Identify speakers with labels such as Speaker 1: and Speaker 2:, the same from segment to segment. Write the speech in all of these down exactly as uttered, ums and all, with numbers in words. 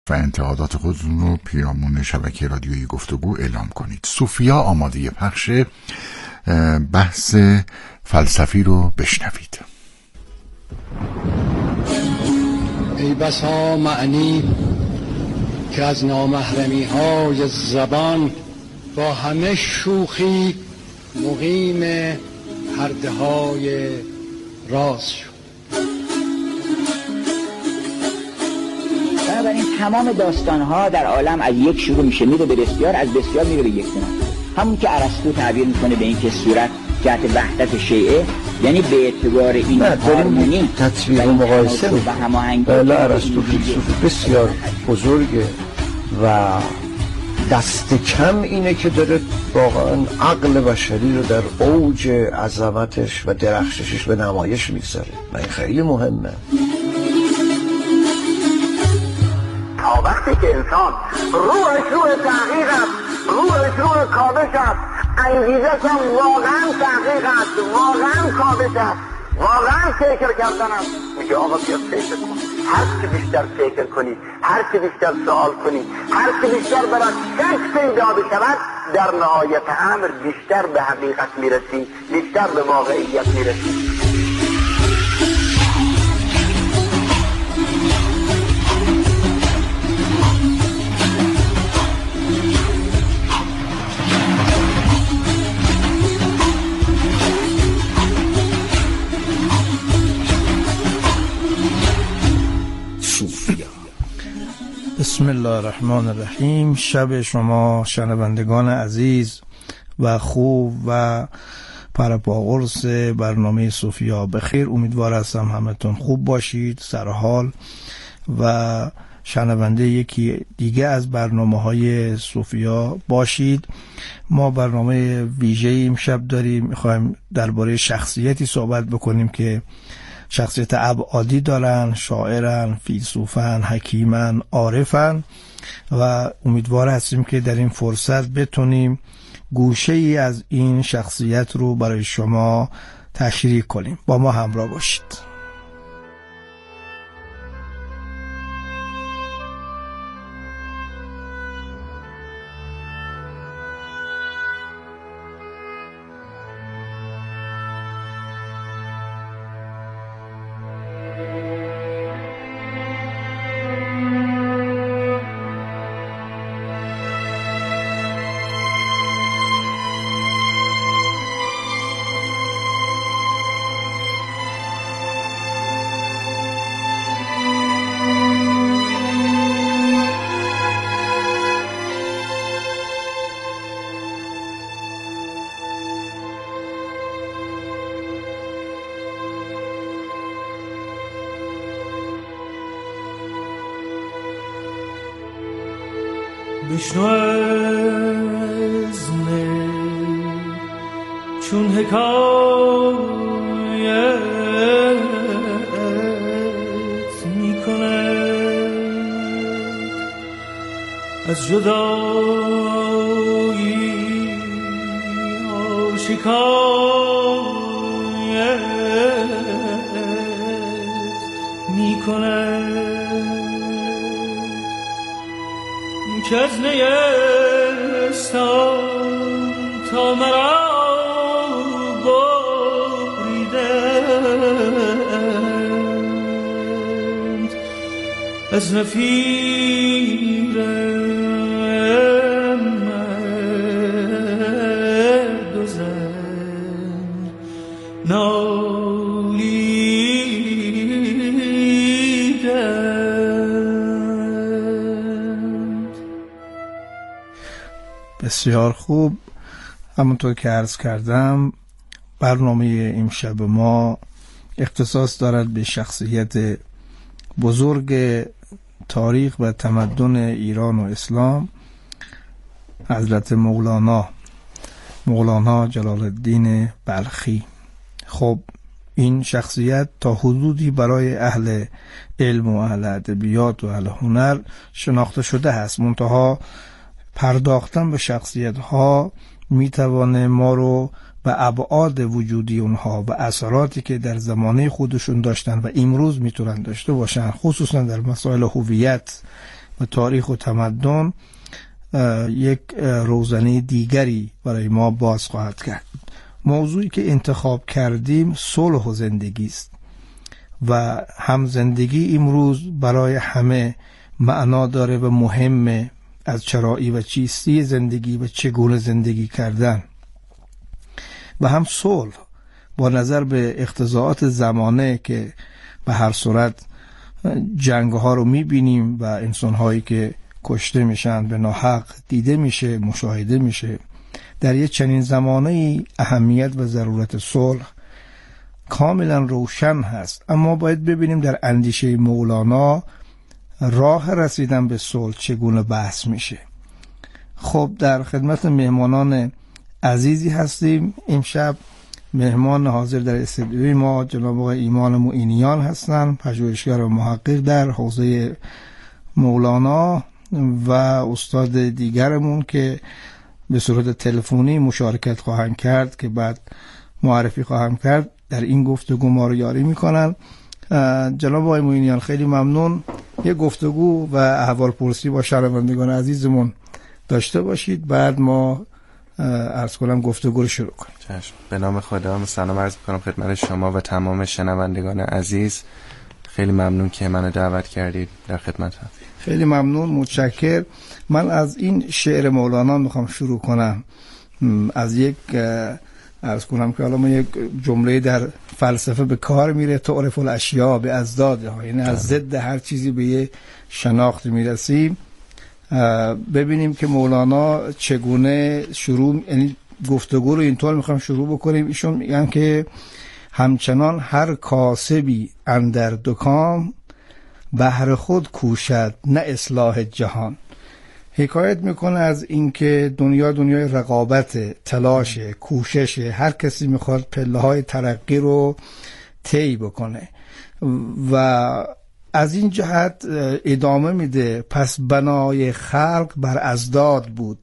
Speaker 1: و انتقادات خودتون رو پیرامون شبکه رادیویی گفتگو اعلام کنید. صوفیا آماده پخش بحث فلسفی رو بشنوید.
Speaker 2: ای بسا معنی که از نامحرمی های زبان با همه شوخی مقیم پرده های راز شد.
Speaker 3: بنابراین تمام داستان‌ها در عالم از یک شروع میشه میره به بسیار، از بسیار میره به یک دونه. همون که ارسطو تعبیر میکنه به این که صورت جهت وحدت شیعه، یعنی به اعتبار این هارمونی
Speaker 4: تطبیق و مقایسه و هماهنگی. بله ارسطو فیلسوف بسیار بزرگه و دست کم اینه که داره واقعا عقل بشری رو در اوج عظمتش و درخششش به نمایش میگذاره و این خیلی مهمه.
Speaker 5: تا وقتی که انسان روحش روح تحقیق است، روحش روح کابش است، انگیزش هم واقعا تحقیق است، واقعا کابش است، واقعا فکر کردن است، میگه آقا بیا فکر کن. هر چی بیشتر فکر کنی، هر چی بیشتر سوال کنی، هر چی بیشتر برات شک پیدا بشود، در نهایت امر بیشتر به حقیقت میرسی، بیشتر به واقعیت میرسی.
Speaker 6: بسم الله الرحمن الرحیم. شب شما شنوندگان عزیز و خوب و پرپاقرص برنامه صوفیا بخیر. امیدوار هستم همتون خوب باشید، سرحال و شنونده یکی دیگه از برنامه های صوفیا باشید. ما برنامه ویژه‌ای امشب داریم، میخوایم درباره شخصیتی صحبت بکنیم که شخصیت ابعادی دارن، شاعرن، فیلسوفن، حکیمن، عارفن و امیدوار هستیم که در این فرصت بتونیم گوشه ای از این شخصیت رو برای شما تشریح کنیم. با ما همراه باشید.
Speaker 7: بشنو از می چون حکایت می کند از جدایی آشکایت می کند که از نیستان تا مرا بریدند از نفیرم مرد و زن نالیدند.
Speaker 6: بسیار خوب. همونطور که عرض کردم برنامه امشب ما اختصاص دارد به شخصیت بزرگ تاریخ و تمدن ایران و اسلام، حضرت مولانا مولانا جلال الدین بلخی. خب این شخصیت تا حدودی برای اهل علم و اهل ادبیات و اهل هنر شناخته شده هست، منتها پرداختن به شخصیت ها میتوانه ما رو به ابعاد وجودی اونها و اثراتی که در زمانه خودشون داشتن و امروز میتونن داشته باشن، خصوصا در مسائل هویت و تاریخ و تمدن یک روزنه دیگری برای ما باز خواهد کرد. موضوعی که انتخاب کردیم صلح و زندگی است و هم زندگی امروز برای همه معنا داره و مهمه، از چرایی و چیستی زندگی و چگونه زندگی کردن، و هم صلح با نظر به اقتضاعات زمانه که به هر صورت جنگ ها رو میبینیم و انسان هایی که کشته میشن به ناحق دیده میشه، مشاهده میشه. در یک چنین زمانه اهمیت و ضرورت صلح کاملا روشن هست، اما باید ببینیم در اندیشه مولانا راه رسیدن به صلح چگونه بحث میشه. خب در خدمت مهمانان عزیزی هستیم. امشب مهمان حاضر در استودیوی ما جناب آقای ایمان معینیان هستند، پژوهشگر و محقق در حوزه مولانا، و استاد دیگرمون که به صورت تلفنی مشارکت خواهند کرد که بعد معرفی خواهم کرد در این گفتگو ما رو یاری میکنن. جناب آقای معینیان خیلی ممنون. یه گفتگو و احوالپرسی با شنوندگان عزیزمون داشته باشید، بعد ما عرض کنم گفتگو رو شروع کنیم.
Speaker 8: چشم. به نام خدا سلام عرض میکنم خدمت شما و تمام شنوندگان عزیز. خیلی ممنون که منو دعوت کردید، در خدمتم.
Speaker 6: خیلی ممنون، متشکر. من از این شعر مولانا میخوام شروع کنم، از یک عرض کنم که حالا ما یک جمله در فلسفه به کار میره، تعرف الاشیاء به ازدادها، یعنی از ضد هر چیزی به یه شناخت میرسیم. ببینیم که مولانا چگونه شروع، یعنی گفتگو رو اینطور میخوام شروع بکنیم. ایشون میگن که همچنان هر کاسبی اندر دکان، بهر خود کوشد نه اصلاح جهان. حکایت میکنه از اینکه دنیا دنیای رقابت، تلاش، کوشش، هر کسی میخواد پله های ترقی رو طی بکنه و از این جهت ادامه میده. پس بنای خلق بر ازداد بود،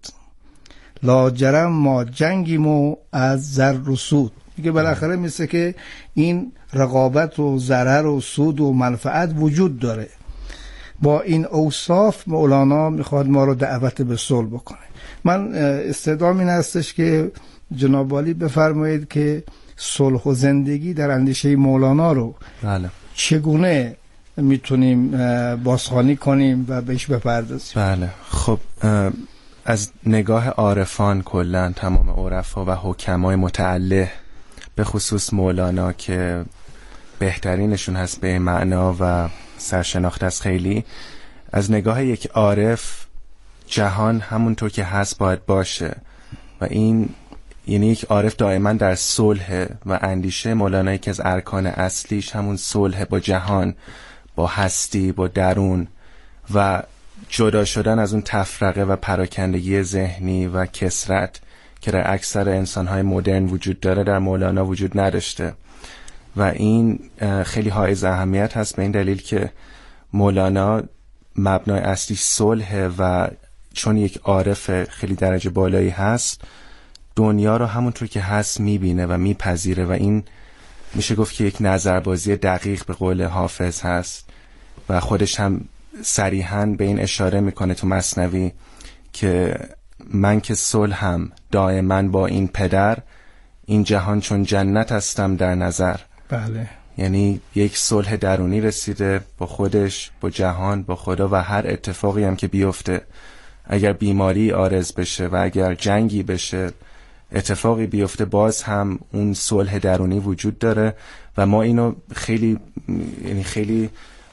Speaker 6: لاجرم ما جنگیم و از ضرر و سود. میگه بالاخره مثل که این رقابت و ضرر و سود و منفعت وجود داره. با این اوصاف مولانا میخواد ما رو دعوت به صلح بکنه. من استدعام این هستش که جناب عالی بفرمایید که صلح و زندگی در اندیشه مولانا رو
Speaker 8: بله.
Speaker 6: چگونه میتونیم بازخوانی کنیم و بهش بپردازیم.
Speaker 8: بله. خب از نگاه عارفان کلن تمام عرفا و حکمای متعله، به خصوص مولانا که بهترینشون هست به معنا و سرشناخته از خیلی، از نگاه یک عارف جهان همونطور که هست باید باشه و این یعنی یک عارف دائما در صلح و اندیشه مولانا که از ارکان اصلیش همون صلح با جهان، با هستی، با درون و جدا شدن از اون تفرقه و پراکندگی ذهنی و کثرت که در اکثر انسان‌های مدرن وجود داره در مولانا وجود نداشته و این خیلی حائز اهمیت هست به این دلیل که مولانا مبنای اصلی صلح و چون یک عارف خیلی درجه بالایی هست دنیا رو همونطور که هست میبینه و میپذیره و این میشه گفت که یک نظربازی دقیق به قول حافظ هست و خودش هم صریحاً به این اشاره میکنه تو مثنوی که من که صلحم دائما با این پدر، این جهان چون جنت هستم در نظر.
Speaker 6: بله.
Speaker 8: یعنی یک صلح درونی رسیده با خودش، با جهان، با خدا و هر اتفاقی هم که بیفته، اگر بیماری عارض بشه و اگر جنگی بشه، اتفاقی بیفته، باز هم اون صلح درونی وجود داره و ما اینو خیلی یعنی خیلی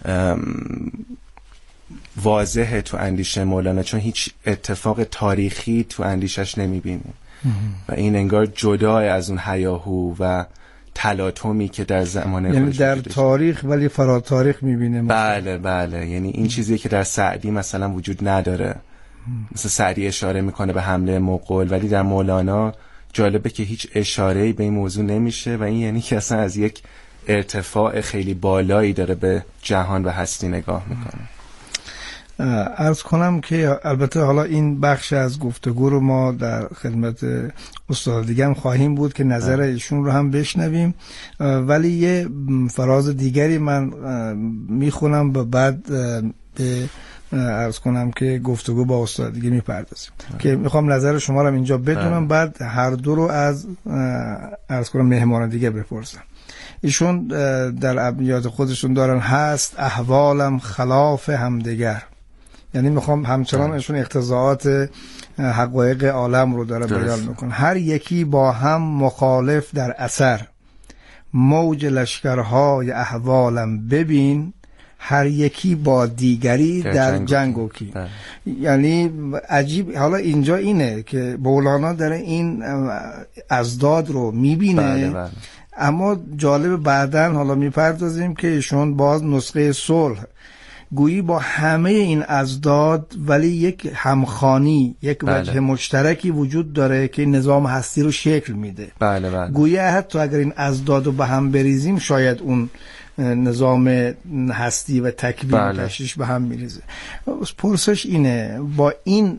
Speaker 8: واضحه تو اندیشه مولانا چون هیچ اتفاق تاریخی تو اندیشش نمیبینیم و این انگار جدا از اون هیاهو و تلاطمی که در زمان
Speaker 6: یعنی در تاریخ ولی فرا تاریخ میبینیم.
Speaker 8: بله بله، یعنی این چیزی که در سعدی مثلا وجود نداره. مثلا سعدی اشاره میکنه به حمله مغول ولی در مولانا جالبه که هیچ اشاره‌ای به این موضوع نمیشه و این یعنی که اصلا از یک ارتفاع خیلی بالایی داره به جهان و هستی نگاه میکنه.
Speaker 6: عرض کنم که البته حالا این بخش از گفتگو رو ما در خدمت استاد دیگه هم خواهیم بود که نظر ایشون رو هم بشنویم، ولی یه فراز دیگری من میخونم و بعد به عرض کنم که گفتگو با استاد دیگه میپردازیم که میخوام نظر شما رو اینجا بدونم، بعد هر دو رو از عرض کنم مهمان دیگه بپرسم. ایشون در ابیات خودشون دارن هست احوالم خلاف همدیگر، یعنی میخوام همچنان ایشون اقتضاعات حقایق عالم رو داره بیان میکنه. هر یکی با هم مخالف در اثر، موج لشکرهای احوالم ببین، هر یکی با دیگری در, در جنگ و کی. یعنی عجیب، حالا اینجا اینه که مولانا داره این ازداد رو میبینه. بله بله. اما جالب بعدن حالا میپردازیم که ایشون باز نسخه صلح گویی با همه این ازداد ولی یک همخوانی، یک بله. وجه مشترکی وجود داره که نظام هستی رو شکل میده.
Speaker 8: بله بله.
Speaker 6: گویی حتی اگر این ازداد رو به هم بریزیم شاید اون نظام هستی و تکوین بله. تشریش به هم میریزه. پرسش اینه، با این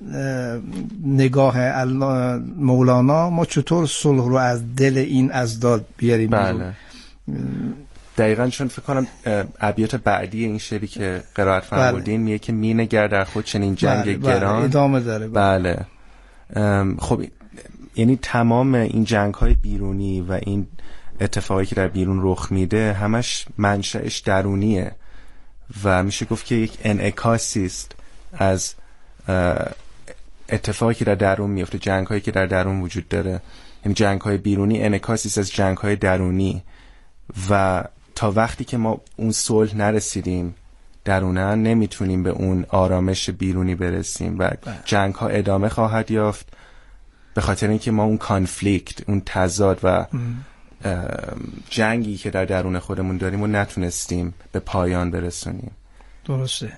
Speaker 6: نگاه مولانا ما چطور صلح رو از دل این ازداد بیاریم؟
Speaker 8: بله. دقیقاً، چون فکر کنم ابیات بعدی این شعری که قرائت فرمودین میگه که می نگر در خود چنین جنگ
Speaker 6: بله
Speaker 8: گران.
Speaker 6: بله. ادامه داره.
Speaker 8: بله, بله. خب یعنی تمام این جنگ های بیرونی و این اتفاقی که در بیرون رخ میده همش منشأش درونیه و میشه گفت که یک انعکاسی است از اتفاقی که در درون میفته، جنگ هایی که در درون وجود داره. یعنی جنگ های بیرونی انعکاسی است از جنگ های درونی و تا وقتی که ما اون صلح نرسیدیم دروناً نمیتونیم به اون آرامش بیرونی برسیم و جنگ ها ادامه خواهد یافت، به خاطر اینکه ما اون کانفلیکت، اون تضاد و جنگی که در درون خودمون داریم و نتونستیم به پایان برسونیم.
Speaker 6: درسته.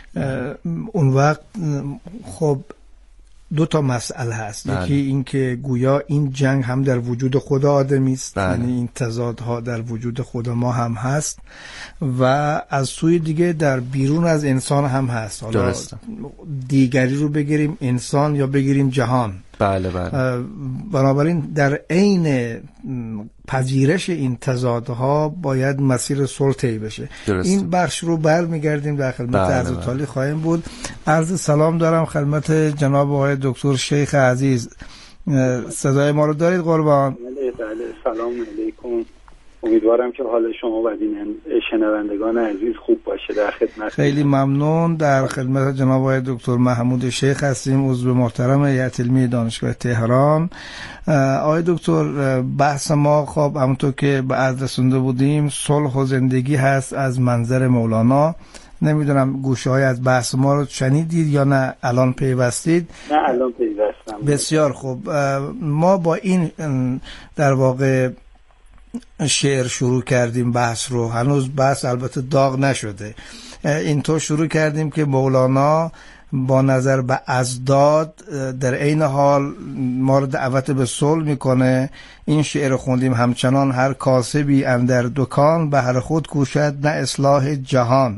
Speaker 6: اون وقت خب دو تا مسئله هست. بله. یکی این که گویا این جنگ هم در وجود خود آدمی است،
Speaker 8: بله.
Speaker 6: یعنی این تضادها در وجود خود ما هم هست و از سوی دیگه در بیرون از انسان هم هست. حالا درسته. دیگری رو بگیریم انسان یا بگیریم جهان.
Speaker 8: بله بله.
Speaker 6: بنابراین در عین پذیرش این تضادها باید مسیر صلح طی بشه. درست. این بخش رو برمیگردیم در خدمت عرض بله تالی خواهیم بود. عرض سلام دارم خدمت جناب آقای دکتر شیخ عزیز. صدای ما رو دارید قربان؟
Speaker 9: بله بله. سلام علیکم. امیدوارم که حال شما و شنوندگان عزیز خوب باشه. در خدمت.
Speaker 6: خیلی ممنون. در خدمت جناب آقای دکتر محمود شیخ هستیم، عضو محترم هیئت علمی دانشگاه تهران. آقای دکتر، بحث ما خب همونطور که به عرض رسونده بودیم صلح و زندگی هست از منظر مولانا. نمیدونم گوشه های از بحث ما رو شنیدید یا نه الان پیوستید؟
Speaker 9: نه الان پیوستم.
Speaker 6: بسیار خوب. ما با این در واقع شعر شروع کردیم بحث رو، هنوز بحث البته داغ نشده. اینطور شروع کردیم که مولانا با نظر به ازداد در عین حال ما رو دعوت به صلح میکنه. این شعر خوندیم همچنان هر کاسبی اندر دکان بهر خود کوشد نه اصلاح جهان،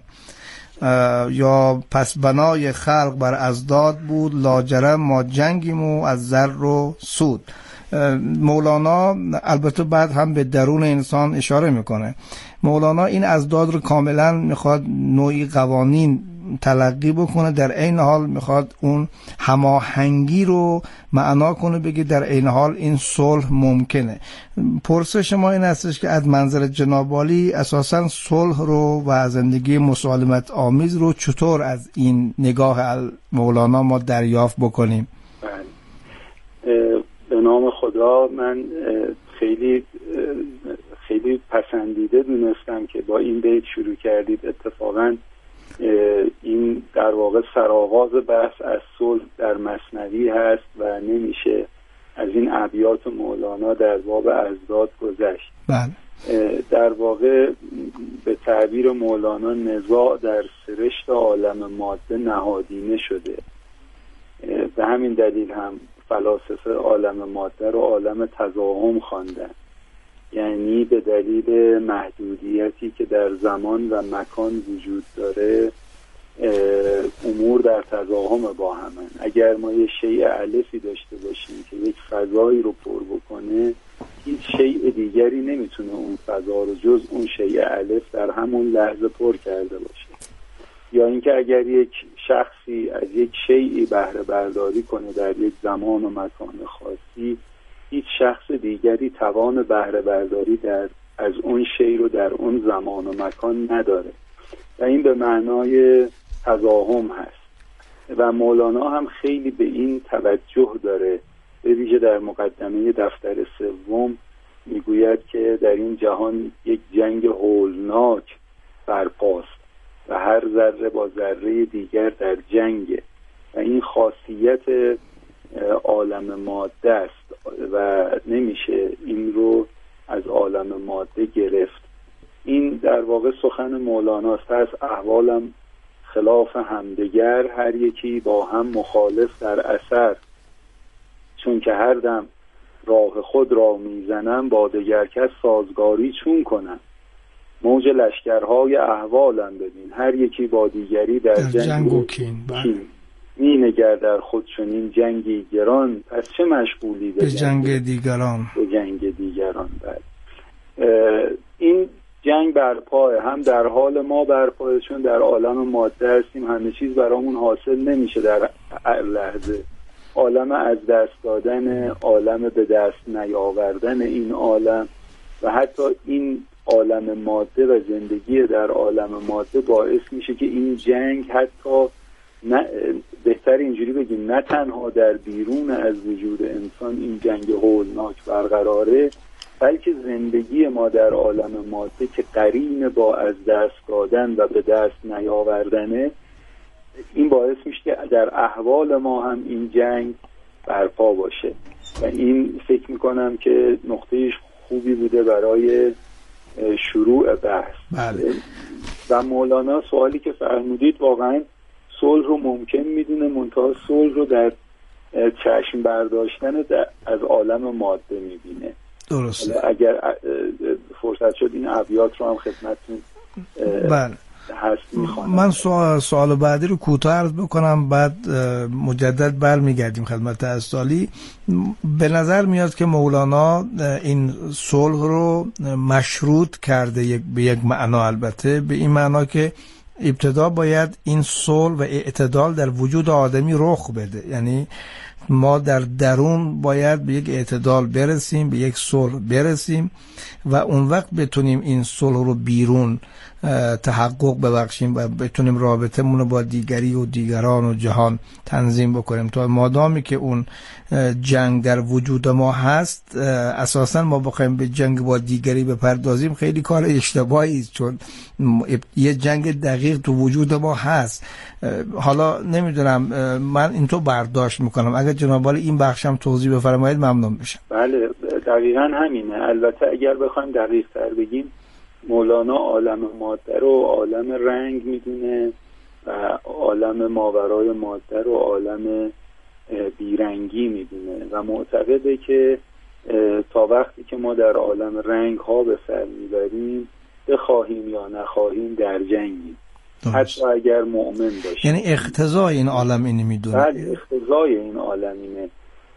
Speaker 6: یا پس بنای خلق بر ازداد بود لاجرم ما جنگیم و از زر و سود. مولانا البته بعد هم به درون انسان اشاره میکنه. مولانا این ازداد رو کاملا میخواد نوعی قوانین تلقی بکنه، در عین حال میخواد اون هماهنگی رو معنا کنه، بگه در عین حال این صلح ممکنه. پرسش ما این هستش که از منظر جناب عالی اساسا صلح رو و زندگی مسالمت آمیز رو چطور از این نگاه مولانا ما دریافت بکنیم؟
Speaker 9: به نام خدا، من خیلی خیلی پسندیده دونستم که با این بیت شروع کردید. اتفاقا این در واقع سرآغاز بحث از صلح در مثنوی هست و نمیشه از این ابیات مولانا در باب ازداد گذشت.
Speaker 6: بله.
Speaker 9: در واقع به تعبیر مولانا نزاع در سرشت عالم ماده نهادینه شده. به همین دلیل هم فلاسفه عالم ماده رو عالم تزاحم خواندن، یعنی به دلیل محدودیتی که در زمان و مکان وجود داره امور در تزاحم با همن. اگر ما یه شیء الفی داشته باشیم که یک فضایی رو پر بکنه، هیچ شیء دیگری نمیتونه اون فضا رو جز اون شیء الف در همون لحظه پر کرده باشه. یا اینکه اگر یک شخصی از یک شیئی بهره برداری کنه در یک زمان و مکان خاصی، هیچ شخص دیگری توان بهره برداری در از اون شی رو در اون زمان و مکان نداره و این به معنای تضاهم هست و مولانا هم خیلی به این توجه داره. به ویژه در مقدمه دفتر سوم میگوید که در این جهان یک جنگ هولناک برپاست و هر ذره با ذره دیگر در جنگ و این خاصیت عالم ماده است و نمیشه این رو از عالم ماده گرفت. این در واقع سخن مولاناست. از احوالم خلاف همدیگر، هر یکی با هم مخالف در اثر، چون که هر دم راه خود را میزنم با دگر کس سازگاری چون کنم. موج لشکرهای احوالم ببین، هر یکی با دیگری در, در جنگ, جنگ و کین, کین. می نگر در خود چنین جنگی گران، پس چه مشغولی به
Speaker 6: جنگ, جنگ دیگران
Speaker 9: به جنگ دیگران بر. این جنگ برپاه، هم در حال ما برپاه، چون در عالم ماده هستیم، همه چیز برامون حاصل نمیشه در لحظه. عالم از دست دادن، عالم به دست نیاوردن این عالم و حتی این عالم ماده و زندگی در عالم ماده باعث میشه که این جنگ حتی نه، بهتر اینجوری بگیم، نه تنها در بیرون از وجود انسان این جنگ هولناک برقراره، بلکه زندگی ما در عالم ماده که قرین با از دست دادن و به دست نیاوردنه، این باعث میشه که در احوال ما هم این جنگ برپا باشه و این فکر میکنم که نقطه خوبی بوده برای شروع بحث.
Speaker 6: بله.
Speaker 9: و مولانا سوالی که فرمودید واقعا صلح رو ممکن میدونه، منتها صلح رو در چشم برداشتن از عالم ماده میبینه.
Speaker 6: درسته.
Speaker 9: اگر فرصت شد این ابیات رو هم خدمتتون
Speaker 6: بله
Speaker 9: هست میخوانم.
Speaker 6: من سوال, سوال بعدی رو کوتاه عرض بکنم، بعد مجدد برمیگردیم خدمت اسدالی. به نظر میاد که مولانا این صلح رو مشروط کرده یک به یک معنا، البته به این معنا که ابتدا باید این صلح و اعتدال در وجود آدمی رخ بده، یعنی ما در درون باید به یک اعتدال برسیم، به یک صلح برسیم و اون وقت بتونیم این صلح رو بیرون تحقق ببخشیم و بتونیم رابطمون رو با دیگری و دیگران و جهان تنظیم بکنیم. تا مادامی که اون جنگ در وجود ما هست، اساسا ما بخوایم به جنگ با دیگری بپردازیم خیلی کار اشتباهی است، چون یه جنگ دقیق تو وجود ما هست. حالا نمیدونم، من اینطور برداشت میکنم، اگر جناب عالی این بخشم توضیح بفرمایید ممنون میشم.
Speaker 9: بله دقیقاً همینه. البته اگر بخوایم دقیق تر بگیم، مولانا عالم ماده رو عالم رنگ میدونه و عالم ماورای ماده رو عالم بیرنگی میدونه و معتقده که تا وقتی که ما در عالم رنگ ها به سر میبریم، بخواهیم یا نخواهیم در جنگیم، حتی اگر مؤمن باشیم.
Speaker 6: یعنی اقتضای این عالم اینی میدونه.
Speaker 9: بله اقتضای این عالم اینه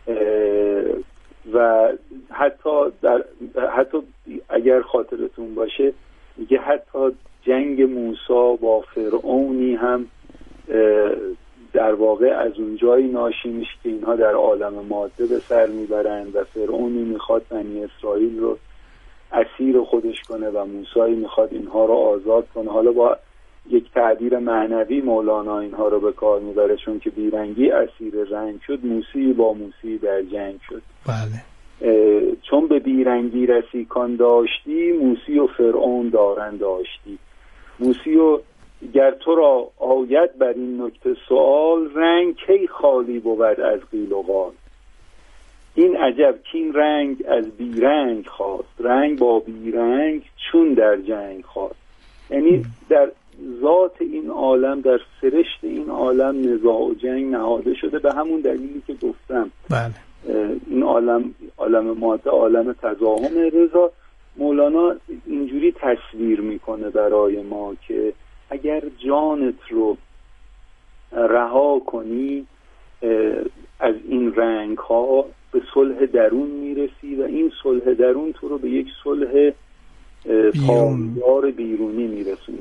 Speaker 9: و حتی در حتی اگر خاطرتون باشه میگه حتی جنگ موسی با فرعونی هم در واقع از اون جایی ناشی میشه که اینها در عالم ماده به سر میبرند و فرعونی میخواد بنی اسرائیل رو اسیر خودش کنه و موسی میخواد اینها رو آزاد کنه. حالا با یک تعبیر معنوی مولانا اینها رو به کار میبره، چون که بیرنگی اسیر رنگ شد، موسی با موسی در جنگ شد.
Speaker 6: بله.
Speaker 9: چون به بیرنگی رسیکان داشتی، موسی و فرعون دارن داشتی. موسی و گر تو را آید بر این نکته سوال، رنگ کی خالی بود از قیل و قال. این عجب کین رنگ از بیرنگ خواست، رنگ با بیرنگ چون در جنگ خواست. یعنی در ذات این عالم، در سرشت این عالم نزاع و جنگ نهاده شده، به همون دلیلی که گفتم.
Speaker 6: بله.
Speaker 9: این عالم عالم ماده عالم تضاهم. رضا مولانا اینجوری تصویر میکنه برای ما که اگر جانت رو رها کنی از این رنگ ها، به صلح درون میرسی و این صلح درون تو رو به یک صلح پایدار بیرونی میرسونه.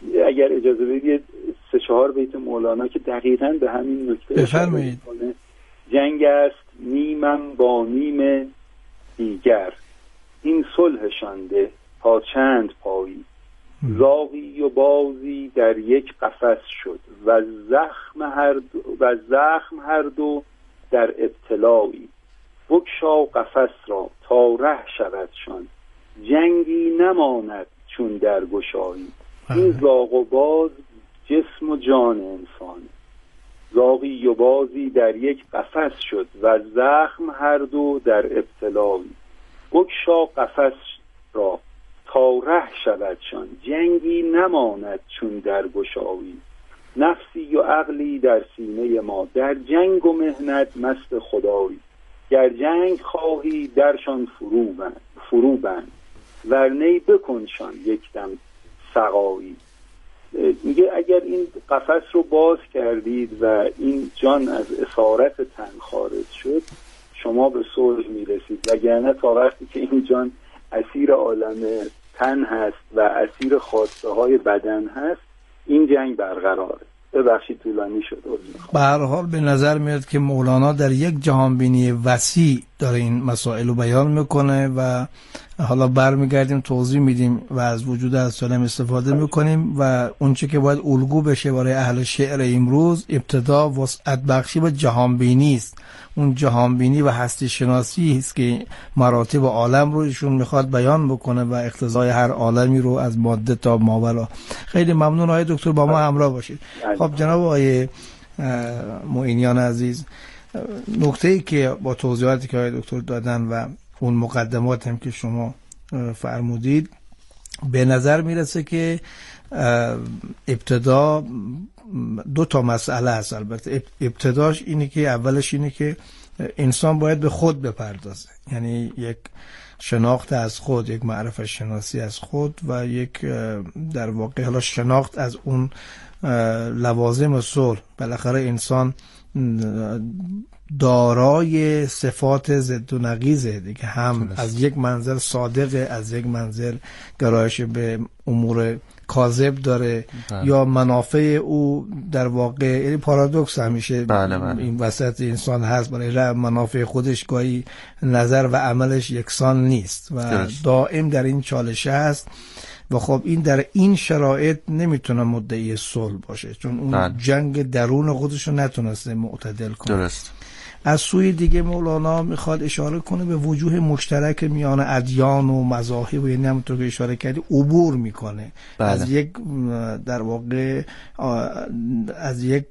Speaker 9: اگر اجازه بدید سه چهار بیت مولانا که دقیقاً به همین نکته
Speaker 6: بفرمایید.
Speaker 9: جنگ است نیمم با نیم دیگر، این صلحشان ده تا چند پایی، زاغی و بازی در یک قفس شد و زخم هر دو و زخم هر دو در ابتلایی، بگشا قفس را تا ره شودشان، جنگی نماند چون در گشایی، این زاغ و باز جسم و جان انسان، زاغی و بازی در یک قفس شد و زخم هر دو در ابتلایی، بگشا قفس را تا ره شودشان، جنگی نماند چون در گشایی، نفسی و عقلی در سینه ما در جنگ و مهنت مست خدایی، گر جنگ خواهی درشان فرو بند فرو بند ورنی بکنشان یک دم سقایی. میگه اگر این قفس رو باز کردید و این جان از اسارت تن خارج شد، شما به صلح میرسید، وگرنه تا وقتی که این جان اسیر عالم تن هست و اسیر خواسته های بدن هست، این جنگ برقراره. ببخشید طولانی شد.
Speaker 6: به هر حال به نظر میاد که مولانا در یک جهانبینی وسیع داره این مسائل رو بیان میکنه و حالا برمیگردیم توضیح میدیم و از وجود از سالم استفاده میکنیم و اونچه که باید الگو بشه برای اهل شعر امروز ابتدا وسعت بخشی و جهانبینی است. اون جهانبینی و هستی شناسی است که مراتب عالم رو ایشون میخواد بیان بکنه و اقتضای هر عالمی رو از ماده تا ماورا. خیلی ممنون آقای دکتر با ما همراه باشید. خب جناب آقای معینیان عزیز، نکته‌ای که با توضیحاتی که آقای دکتر دادن و اون مقدمات هم که شما فرمودید، به نظر میرسه که ابتدا دو تا مسئله هست. البته ابتداش اینه که اولش اینه که انسان باید به خود بپردازه، یعنی یک شناخت از خود، یک معرفت شناسی از خود و یک در واقع حالا شناخت از اون لوازم صلح. بالاخره انسان دارای صفات ضد و نقیضه دیگه، هم از یک منظر صادقه، از یک منظر گرایش به امور کاذب داره. بله. یا منافع او در واقع، یعنی پارادوکس همیشه بله بله. این وسط انسان هست، برای منافع خودش گاهی نظر و عملش یکسان نیست و درست. دائم در این چالشه هست و خب این در این شرایط نمیتونه مدعی صلح باشه، چون اون بله. جنگ درون خودش رو نتونسته معتدل کنه. درست. از سوی دیگه مولانا میخواد اشاره کنه به وجوه مشترک میان ادیان و مذاهب و یعنی همونطور که اشاره کردی عبور میکنه بله. از یک در واقع از یک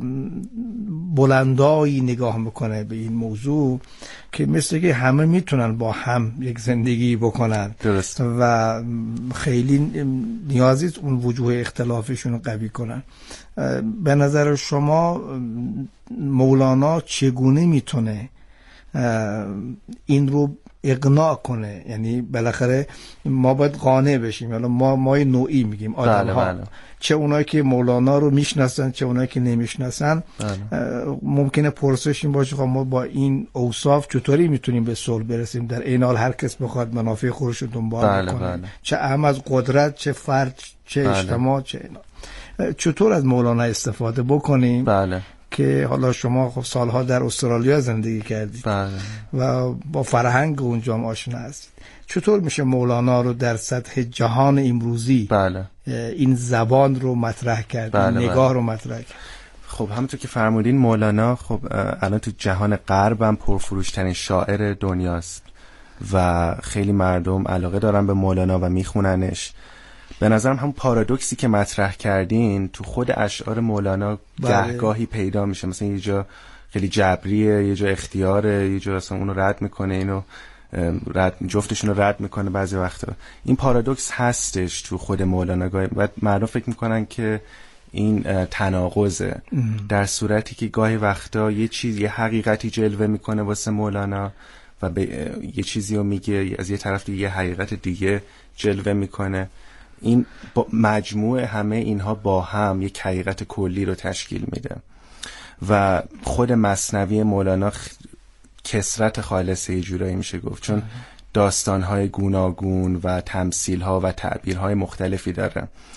Speaker 6: بلندایی نگاه میکنه به این موضوع که مثل که همه میتونن با هم یک زندگی بکنن. درست. و خیلی نیازی اون وجوه اختلافشون رو قوی کنن. به نظر شما مولانا چگونه میتونه این رو اقناع کنه؟ یعنی بالاخره ما باید قانع بشیم، یعنی ما مای نوعی میگیم آدم ها، بله بله. چه اونایی که مولانا رو میشناسن چه اونایی که نمیشناسن، بله. ممکنه پرسش این باشه خب ما با این اوصاف چطوری میتونیم به صلح برسیم؟ در این حال هر کس بخواد منافع خودش رو دنبال بله کنه، بله. چه اهم از قدرت، چه فرد، چه بله. اجتماع، چه اینا. چطور از مولانا استفاده بکنیم؟ بله. که حالا شما خب سالها در استرالیا زندگی کردید بله. و با فرهنگ اونجا هم آشنا هستید، چطور میشه مولانا رو در سطح جهان امروزی بله. این زبان رو مطرح کرد، بله نگاه بله. رو مطرح کرد؟
Speaker 8: خب همونطور که فرمودین مولانا خب الان تو جهان غرب هم پرفروشترین شاعر دنیاست و خیلی مردم علاقه دارن به مولانا و میخوننش. به نظرم هم پارادوکسی که مطرح کردین تو خود اشعار مولانا گهگاهی پیدا میشه، مثلا یه جا خیلی جبریه، یه جا اختیاره، یه جا اصلا اونو رد میکنه، اینو رد جفتشون رو رد میکنه بعضی وقتا. این پارادوکس هستش تو خود مولانا و مردم فکر میکنن که این تناقضه، در صورتی که گاهی وقتا یه چیز یه حقیقتی جلوه میکنه واسه مولانا و به یه چیزی رو میگه، از یه طرف دیگه یه حقیقت دیگه جلوه میکنه. این مجموع همه اینها با هم یک حقیقت کلی رو تشکیل میده و خود مثنوی مولانا خ... کثرت خالصه یه جورایی میشه گفت، چون داستانهای گوناگون و تمثیلها و تعبیرهای مختلفی داره.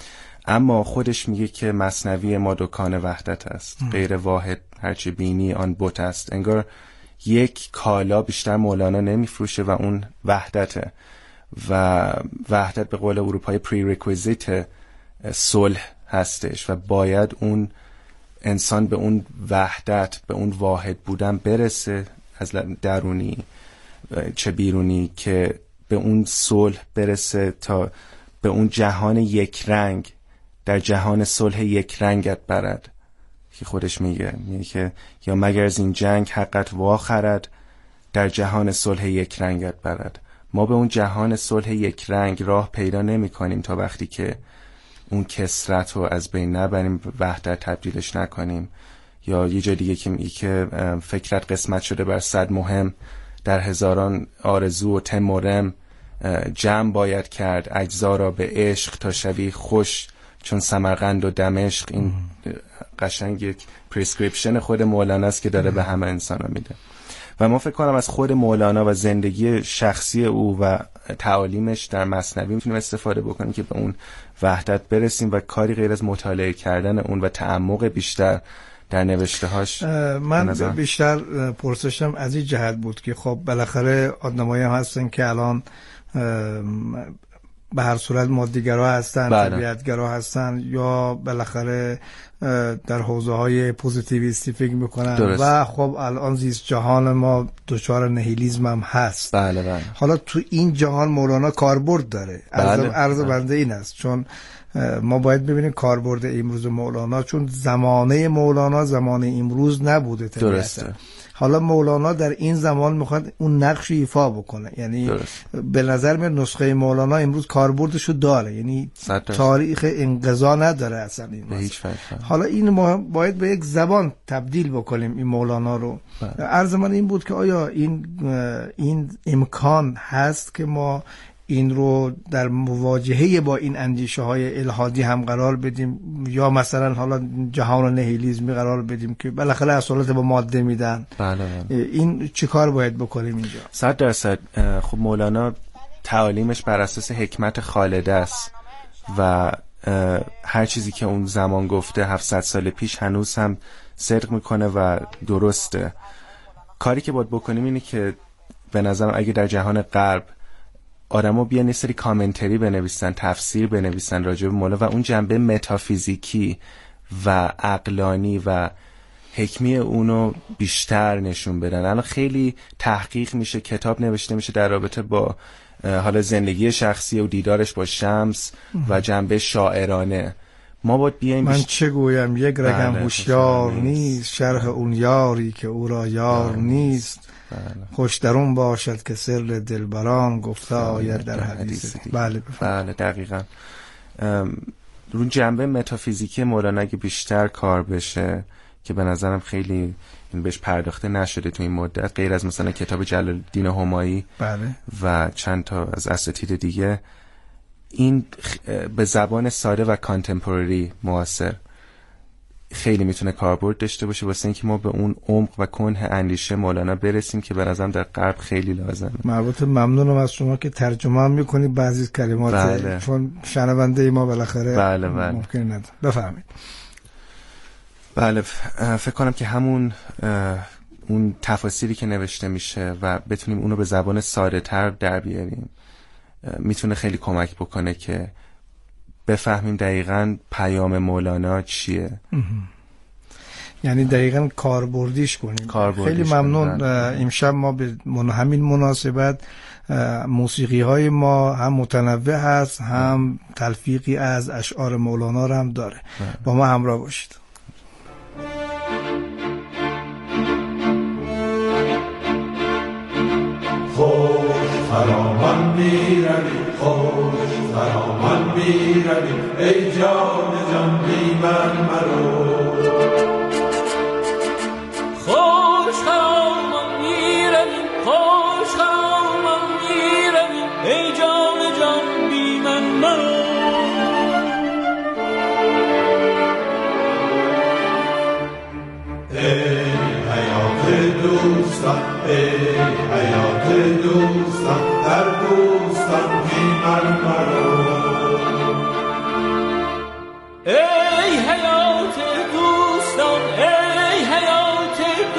Speaker 8: اما خودش میگه که مثنوی ما دکان وحدت است، غیر واحد هرچه بینی آن بت است. انگار یک کالا بیشتر مولانا نمیفروشه و اون وحدته و وحدت به قول اروپای پری‌ریکویزیت صلح هستش و باید اون انسان به اون وحدت، به اون واحد بودن برسه، از درونی چه بیرونی، که به اون صلح برسه تا به اون جهان یک رنگ، در جهان صلح یک رنگت برد که خودش میگه میگه که یا مگر از این جنگ حقت واخرد، در جهان صلح یک رنگت برد. ما به اون جهان صلح یک رنگ راه پیدا نمی کنیم تا وقتی که اون کسرت رو از بین نبریم، وحدت تبدیلش نکنیم. یا یه جا دیگه که میگه که فکرت قسمت شده بر صد مهم، در هزاران آرزو و تم و رم، جمع باید کرد اجزا را به عشق تا شوی خوش چون سمرقند و دمشق. این قشنگ یک پرسکریپشن خود مولانا است که داره به همه انسان ها میده و ما فکر کنم از خود مولانا و زندگی شخصی او و تعالیمش در مثنوی میتونیم استفاده بکنیم که به اون وحدت برسیم و کاری غیر از مطالعه کردن اون و تعمق بیشتر در نوشته‌هاش.
Speaker 6: من بیشتر پرسشم از این جهت بود که خب بالاخره آدمایی هم هستن که الان به هر صورت مادیگرا هستن، طبیعتگرا هستن، یا بالاخره در حوزه های پوزیتیویستی فکر میکنن درست. و خب الان زیست جهان ما دچار نهیلیسم هم هست.
Speaker 8: بله بله.
Speaker 6: حالا تو این جهان مولانا کاربرد داره. بله. عرض بنده این است، چون ما باید ببینیم کاربرد امروز مولانا، چون زمانه مولانا زمانه امروز نبوده طبیعتا. حالا مولانا در این زمان میخواد اون نقش ایفا بکنه، یعنی درست. به نظر من نسخه مولانا امروز کاربردشو داره، یعنی تاریخ انقضا نداره اصلا این. حالا این ما باید به یک زبان تبدیل بکنیم این مولانا رو. عرض من این بود که آیا این این امکان هست که ما این رو در مواجهه با این اندیشه های الحادی هم قرار بدیم، یا مثلا حالا جهان نهیلیزمی قرار بدیم که بالاخره اصالت با ماده میدن.
Speaker 8: بله بله.
Speaker 6: این چی کار باید بکنیم اینجا؟
Speaker 8: صد درصد. خب مولانا تعالیمش بر اساس حکمت خالده است و هر چیزی که اون زمان گفته هفتصد سال پیش هنوز هم صدق میکنه و درسته. کاری که باید بکنیم اینه که به نظرم اگه در جهان غرب آدم‌ها بیان یه سری کامنتری بنویسن، تفسیر بنویسن راجع به مولانا و اون جنبه متافیزیکی و عقلانی و حکمی اونو بیشتر نشون بدن. الان خیلی تحقیق میشه، کتاب نوشته میشه در رابطه با حالا زندگی شخصی و دیدارش با شمس و جنبه شاعرانه. ما باید بیایم
Speaker 6: من چه گویم یک رگم هوشیار نیست، شرح اون یاری که او را یار نیست. بله. خوش درون باشد که سر دلبران گفته آید در حدیث. بله
Speaker 8: بله دقیقاً. رو جنبه متافیزیکی مولانا اگه بیشتر کار بشه که به نظرم خیلی بهش پرداخته نشده تو این مدت، غیر از مثلا کتاب جلال الدین همایی
Speaker 6: بله.
Speaker 8: و چند تا از اساتید دیگه، این به زبان ساده و کانتمپورری معاصر خیلی میتونه کاربرد داشته باشه واسه اینکه ما به اون عمق و کنه اندیشه مولانا برسیم که به نظرم در غرب خیلی لازمه.
Speaker 6: مربوط ممنونم از شما که ترجمه هم میکنی بعضی کلمات.
Speaker 8: بله.
Speaker 6: چون شنونده ما بالاخره
Speaker 8: بله بله.
Speaker 6: ممکن نداره. بفهمید.
Speaker 8: بله فکر کنم که همون اون تفاسیری که نوشته میشه و بتونیم اونو به زبان ساده تر در بیاریم میتونه خیلی کمک بکنه که بفهمیم دقیقاً پیام مولانا چیه.
Speaker 6: یعنی دقیقاً کاربردیش کنیم.
Speaker 8: کاربردیش
Speaker 6: خیلی ممنون. امشب ما به همین مناسبت موسیقی های ما هم متنوع هست، هم تلفیقی از اشعار مولانا رو هم داره. با ما همراه باشید.
Speaker 10: خوش فرامان میروی، خوش فرامان میروی، ای جان جان بی من مرو.
Speaker 7: خوش فرامان میروی، خوش فرامان میروی، ای جان جان بی من مرو.
Speaker 10: ای حیات دوستان، ای حیات دوستان، در دوستان بی من مرو.